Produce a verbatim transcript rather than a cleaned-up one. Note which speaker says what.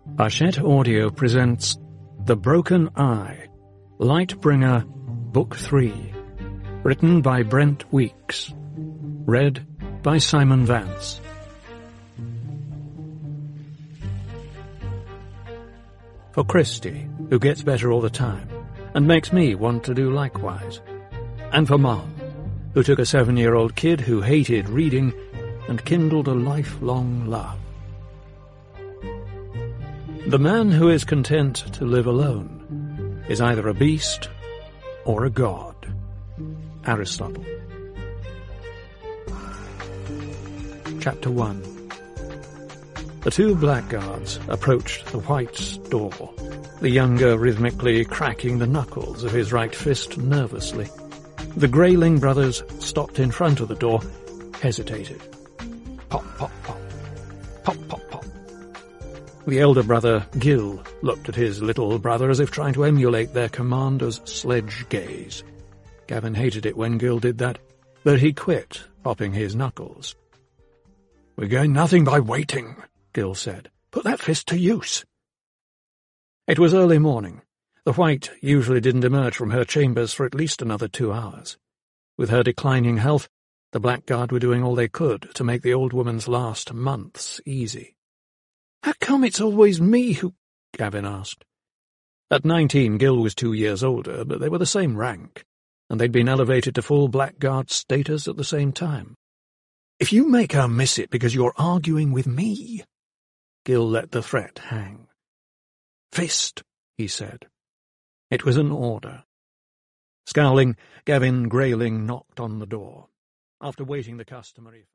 Speaker 1: Hachette Audio presents The Broken Eye, Lightbringer, Book three, written by Brent Weeks, read by Simon Vance. For Christy, who gets better all the time, and makes me want to do likewise. And for Mom, who took a seven-year-old kid who hated reading and kindled a lifelong love. The man who is content to live alone is either a beast or a god. Aristotle. Chapter one. The two blackguards approached the White's door, the younger rhythmically cracking the knuckles of his right fist nervously. The Grayling brothers stopped in front of the door, hesitated. Pop, pop, pop. Pop, pop, pop. The elder brother, Gil, looked at his little brother as if trying to emulate their commander's sledge gaze. Gavin hated it when Gil did that, but he quit popping his knuckles. "We gain nothing by waiting," Gil said. "Put that fist to use." It was early morning. The White usually didn't emerge from her chambers for at least another two hours. With her declining health, the blackguard were doing all they could to make the old woman's last months easy. "How come it's always me who—" Gavin asked. At nineteen, Gil was two years older, but they were the same rank, and they'd been elevated to full blackguard status at the same time. "If you make her miss it because you're arguing with me—" Gil let the threat hang. "Fist," he said. It was an order. Scowling, Gavin Grayling knocked on the door. After waiting the customary